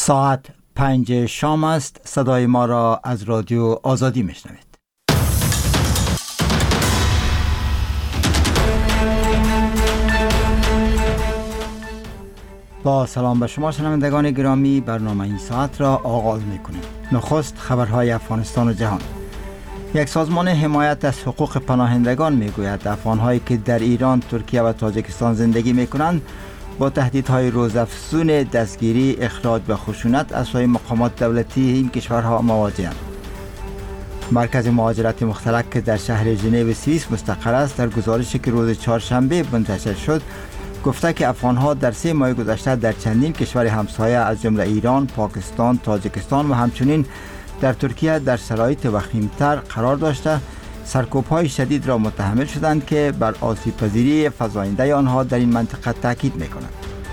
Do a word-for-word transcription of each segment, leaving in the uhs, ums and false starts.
ساعت پنج شام است. صدای ما را از رادیو آزادی میشنوید. با سلام به شما شنوندگان گرامی، برنامه این ساعت را آغاز میکنیم. نخست خبرهای افغانستان و جهان. یک سازمان حمایت از حقوق پناهندگان میگوید افغانهایی که در ایران، ترکیه و تاجیکستان زندگی میکنند با تهدیدهای روزافزون دستگیری، اخراج و خشونت از سوی مقامات دولتی این کشورها مواجه‌اند. مرکز مهاجرت مختلط که در شهر ژنو سوئیس مستقر است، در گزارشی که روز چهارشنبه منتشر شد گفته که افغانها در سه ماه گذشته در چندین کشور همسایه از جمله ایران، پاکستان، تاجیکستان و همچنین در ترکیه در شرایط وخیم‌تر قرار داشته سرکوب‌های شدید را متحمل شدند که بر آسیب‌پذیری فزاینده آنها در این منطقه تاکید می‌کنند.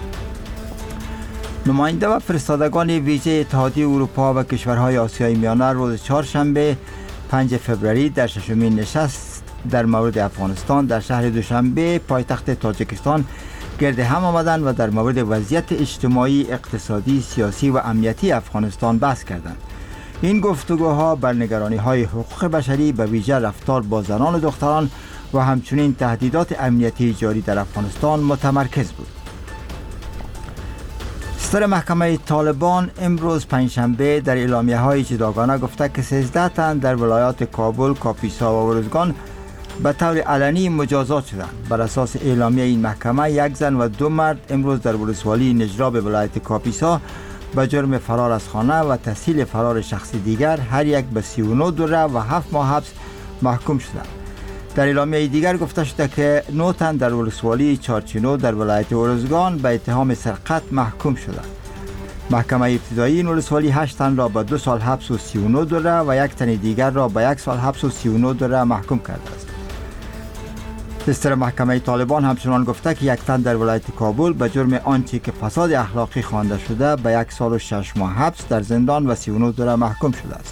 نماینده و فرستادگان ویژه اتحادیه اروپا و کشورهای آسیای میانه روز چهارشنبه پنج فوریه در ششمین نشست در مورد افغانستان در شهر دوشنبه پایتخت تاجیکستان گرد هم آمدند و در مورد وضعیت اجتماعی، اقتصادی، سیاسی و امنیتی افغانستان بحث کردند. این گفتگوها بر نگرانی‌های حقوق بشری، به ویژه رفتار با زنان و دختران و همچنین تهدیدات امنیتی جاری در افغانستان متمرکز بود. صدر محکمه طالبان امروز پنجشنبه در اعلامیه‌های جداگانه گفته که سیزده تن در ولایات کابل، کاپیسا و ارزگان به طور علنی مجازات شدند. بر اساس اعلامیه این محکمه، یک زن و دو مرد امروز در ولسوالی نجراب ولایت کاپیسا به جرم فرار از خانه و تسهیل فرار شخص دیگر هر یک به سی و نه دوره و هفت ماه حبس محکوم شدند. در اعلامیه دیگر گفته شده که نه تن در ولسوالی چارچینو در ولایت ارزگان به اتهام سرقت محکوم شدند. محکمه ابتدایی این ولسوالی هشت تن را به دو سال حبس و سی و نه دوره و یک تن دیگر را به یک سال حبس و سی و نه دوره محکوم کرده است. صدر محکمه طالبان همچنان گفته که یک تن در ولایت کابل به جرم آنچه که فساد اخلاقی خوانده شده به یک سال و شش ماه حبس در زندان و سی و نه دوره محکوم شده است.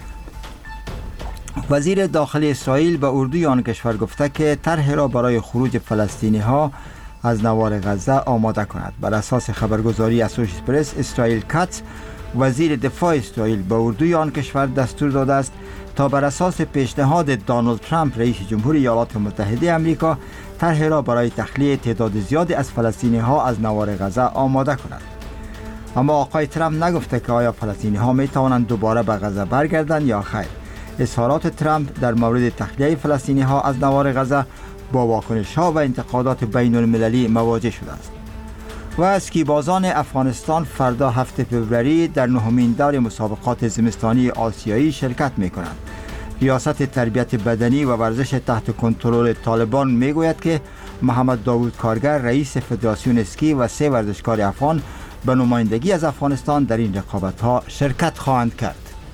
وزیر داخلی اسرائیل به اردوی آن کشور گفته که طرح را برای خروج فلسطینی ها از نوار غزه آماده کند. بر اساس خبرگزاری اسوشییتد پرس، اسرائیل کاتس وزیر دفاع اسرائیل به اردوی آن کشور دستور داده است تا بر اساس پیشنهاد دونالد ترامپ رئیس جمهوری ایالات متحده آمریکا طرح را برای تخلیه تعداد زیادی از فلسطینی ها از نوار غزه آماده کند. اما آقای ترامپ نگفته که آیا فلسطینی ها می توانند دوباره به غزه برگردند یا خیر. اظهارات ترامپ در مورد تخلیه فلسطینی ها از نوار غزه با واکنش ها و انتقادات بین المللی مواجه شده است. و اسکیبازان افغانستان فردا هفت فوریه در نهمین دور مسابقات زمستانی آسیایی شرکت می کنند. ریاست تربیت بدنی و ورزش تحت کنترل طالبان می گوید که محمد داوود کارگر رئیس فدراسیون اسکی و سه ورزشکار افغان به نمایندگی از افغانستان در این رقابت ها شرکت خواهند کرد.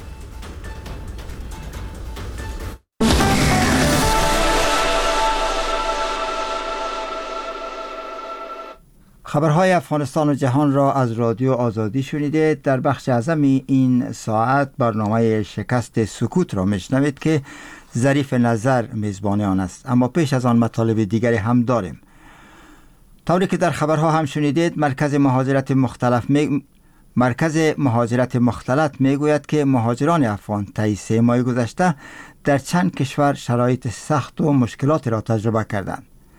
خبرهای افغانستان و جهان را از رادیو آزادی شنیدید. در بخش اعظم این ساعت برنامه شکست سکوت را میشنوید که ظریف نظر میزبان آن است، اما پیش از آن مطالب دیگری هم داریم. طوری که در خبرها هم شنیدید، مرکز مهاجرت مختلف می... مرکز مهاجرت مختلط میگوید که مهاجران افغان طی سه ماه گذشته در چند کشور شرایط سخت و مشکلات را تجربه کردند.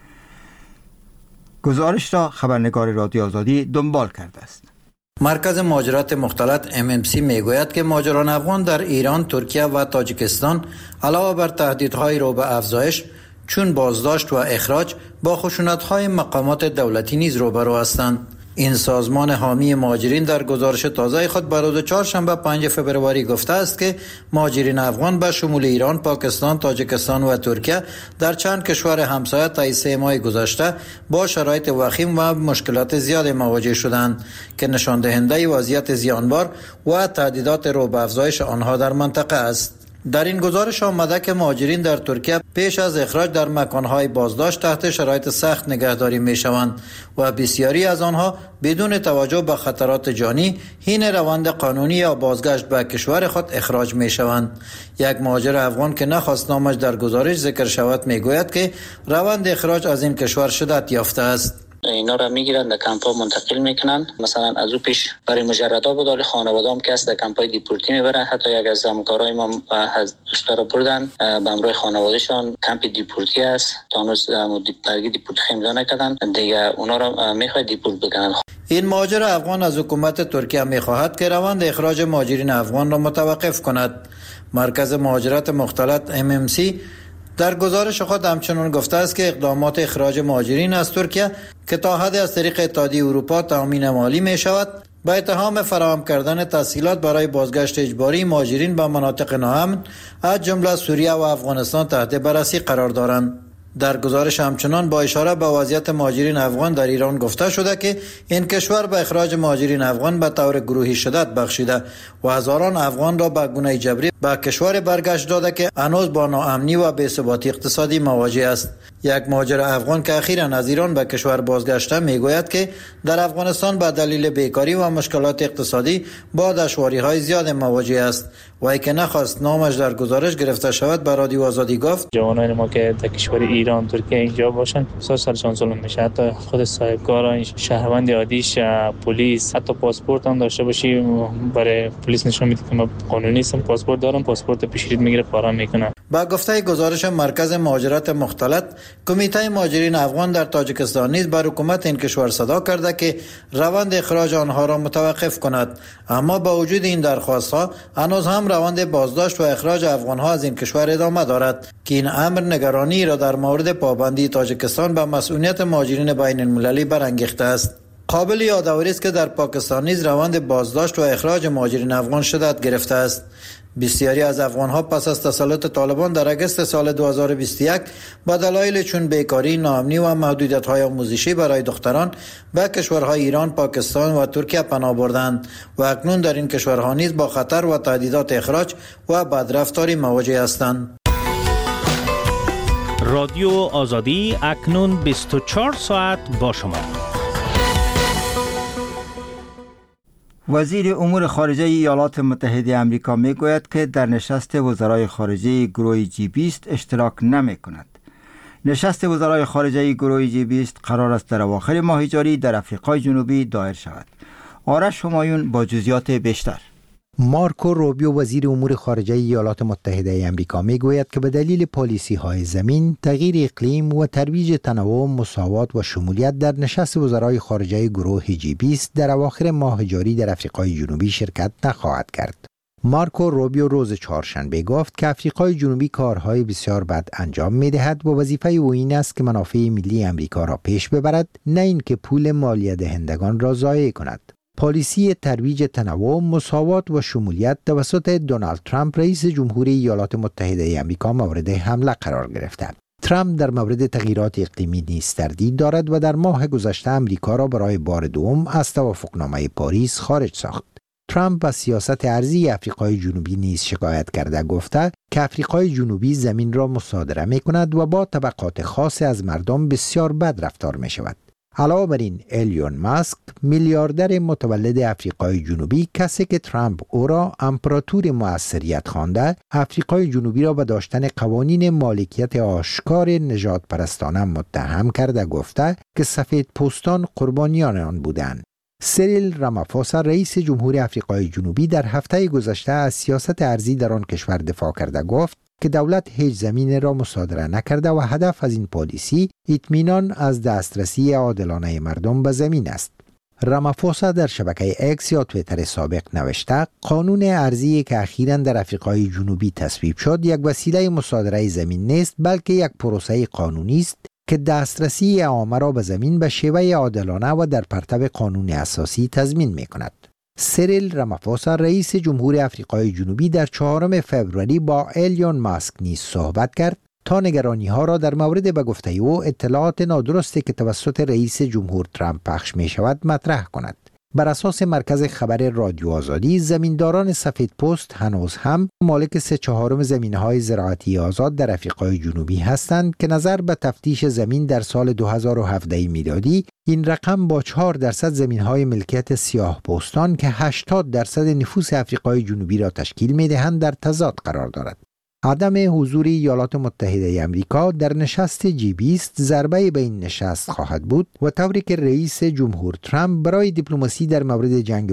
گزارش را خبرنگار رادیو آزادی دنبال کرده است. مرکز مهاجرت مختلط ام ام سی میگوید که مهاجران افغان در ایران، ترکیه و تاجیکستان علاوه بر تهدیدهای رو به افزایش چون بازداشت و اخراج با خشونت‌های مقامات دولتی نیز روبرو هستند. این سازمان حامی مهاجرین در گزارش تازه خود بر روز چهارشنبه پنج فوریه گفته است که مهاجرین افغان به شمول ایران، پاکستان، تاجیکستان و ترکیه در چند کشور همسایه طی سه ماه گذشته با شرایط وخیم و مشکلات زیاد مواجه شدند که نشان دهنده وضعیت زیانبار و تهدیدات رو به افزایش آنها در منطقه است. در این گزارش آمده که مهاجرین در ترکیه پیش از اخراج در مکانهای بازداشت تحت شرایط سخت نگهداری می شوند و بسیاری از آنها بدون توجه به خطرات جانی حین روند قانونی یا بازگشت به کشور خود اخراج می شوند. یک مهاجر افغان که نخواست نامش در گزارش ذکر شود می گوید که روند اخراج از این کشور شدت یافته است. اینا را میگیرن در کمپ ها منتقل میکنن. مثلا از او پیش برای مجردا بود، ولی خانواده هم کس در کمپ های دیپورتی میبرن. حتی یک از همکارای ما از دوستا بردن به همراه خانوادهشان کمپ دیپورتی است تا هنوز درگیر دیپورتی امضا نکردن، دیگه اونا را میخواد دیپورت بکنن. این مهاجر افغان از حکومت ترکیه میخواهد که روند اخراج مهاجرین افغان را متوقف کند. مرکز مهاجرت مختلط ام ام سی در گزارش خود همچنان گفته است که اقدامات اخراج مهاجرین از ترکیه که تا حد از طریق اتحادیه اروپا تامین مالی می شود، با اتهام فراهم کردن تسهیلات برای بازگشت اجباری مهاجرین به مناطق ناامن از جمله سوریه و افغانستان تحت بررسی قرار دارند. در گزارش همچنان با اشاره به وضعیت مهاجرین افغان در ایران گفته شده که این کشور به اخراج مهاجرین افغان به طور گروهی شدت بخشیده و هزاران افغان را به گونه جبری به کشور برگشت داده که هنوز با ناامنی و بی‌ثباتی اقتصادی مواجه است. یک مهاجر افغان که اخیراً از ایران به کشور بازگشته میگوید که در افغانستان به دلیل بیکاری و مشکلات اقتصادی با دشواری‌های زیاد مواجه است و ای که نخواست نامش در گزارش گرفته شود به رادیو آزادی گفت جوانان ما که در کشور ایران ترکیه اینجا باشن بسیار سرشان ظلم میشه. حتی خود صاحبکاران شهروند عادیش پلیس حتی پاسپورت هم داشته باشی برای پلیس نشون میده که ما قانونی نیستم، پاسپورت دارم، پاسپورت پیشگیری میگیره پارا میکنه. با گفته گزارش مرکز مهاجرت مختلط، کمیته مهاجرین افغان در تاجیکستان نیز بر حکومت این کشور صدا کرده که روند اخراج آنها را متوقف کند، اما با وجود این درخواست‌ها هنوز هم روند بازداشت و اخراج افغان‌ها از این کشور ادامه دارد که این امر نگرانی را در مورد پابندی تاجیکستان به مسئولیت مهاجرین بین المللی برانگیخته است. قابل یادآوری است که در پاکستان نیز روند بازداشت و اخراج مهاجرین افغان شدت گرفته است. بسیاری از افغان‌ها پس از تسلط طالبان در اگست سال دو هزار و بیست و یک با دلایل چون بیکاری، ناامنی و محدودیت‌های آموزشی برای دختران به کشورهای ایران، پاکستان و ترکیه پناه بردند و اکنون در این کشورها نیز با خطر و تهدیدات اخراج و بدرفتاری مواجه هستند. رادیو آزادی اکنون بیست و چهار ساعت با شما. وزیر امور خارجه ایالات متحده آمریکا میگوید که در نشست وزرای خارجه گروه جی بیست اشتراک نمی کند. نشست وزرای خارجه گروه جی بیست قرار است در اواخر ماه جاری در آفریقای جنوبی دایر شود. آرش همایون با جزئیات بیشتر. مارکو روبیو وزیر امور خارجه ایالات متحده آمریکا میگوید که به دلیل پالیسی های زمین، تغییر اقلیم و ترویج تنوع، مساوات و شمولیت در نشست وزرای خارجه گروه جی بیست در اواخر ماه جاری در آفریقای جنوبی شرکت نخواهد کرد. مارکو روبیو روز چهارشنبه گفت که آفریقای جنوبی کارهای بسیار بد انجام می‌دهد و وظیفه او این است که منافع ملی آمریکا را پیش ببرد، نه اینکه پول مالیه دهندگان را ضایع کند. پالیسی ترویج تنوع، مساوات و شمولیت توسط دونالد ترامپ رئیس جمهوری ایالات متحده آمریکا مورد حمله قرار گرفته. ترامپ در مورد تغییرات اقلیمی نیز تردید دارد و در ماه گذشته آمریکا را برای بار دوم از توافقنامه پاریس خارج ساخت. ترامپ از سیاست ارضی آفریقای جنوبی نیز شکایت کرده گفته که آفریقای جنوبی زمین را مصادره می کند و با طبقات خاص از مردم بسیار بد رفتار می شود. علاوه بر این، ایلون ماسک میلیاردر متولد آفریقای جنوبی، کسی که ترامپ او را امپراتور موثریت خوانده، آفریقای جنوبی را به داشتن قوانین مالکیت آشکار نژاد پرستانه متهم کرده گفته که سفید پوستان قربانیان آن بودند. سیریل رامافوسا رئیس جمهور آفریقای جنوبی در هفته گذشته از سیاست ارضی در آن کشور دفاع کرده گفت که دولت هیچ زمین را مصادره نکرده و هدف از این پالیسی اطمینان از دسترسی عادلانه مردم به زمین است. رامافوسا در شبکه اکس یا توییتر سابق نوشته قانون ارضی که اخیراً در آفریقای جنوبی تصویب شد یک وسیله مصادره زمین نیست، بلکه یک پروسه قانونی است که دسترسی عامه را به زمین به شیوه عادلانه و در پرتو قانون اساسی تضمین می کند. سیریل رامافوسا رئیس جمهور آفریقای جنوبی در چهارم فوریه با ایلون ماسک نیز صحبت کرد تا نگرانی ها را در مورد به گفته او اطلاعات نادرستی که توسط رئیس جمهور ترامپ پخش می شود مطرح کند. بر اساس مرکز خبر رادیو آزادی، زمینداران سفید پوست هنوز هم مالک سه چهارم زمین‌های زراعتی آزاد در آفریقای جنوبی هستند که نظر به تفتیش زمین در سال دو هزار و هفده میلادی، این رقم با چهار درصد زمین‌های ملکیت سیاه پوستان که هشتاد درصد نفوس آفریقای جنوبی را تشکیل می‌دهند در تضاد قرار دارد. عدم حضور ایالات متحده امریکا در نشست جی بیست ضربه به این نشست خواهد بود و طوری که رئیس جمهور ترامپ برای دیپلماسی در مورد جنگ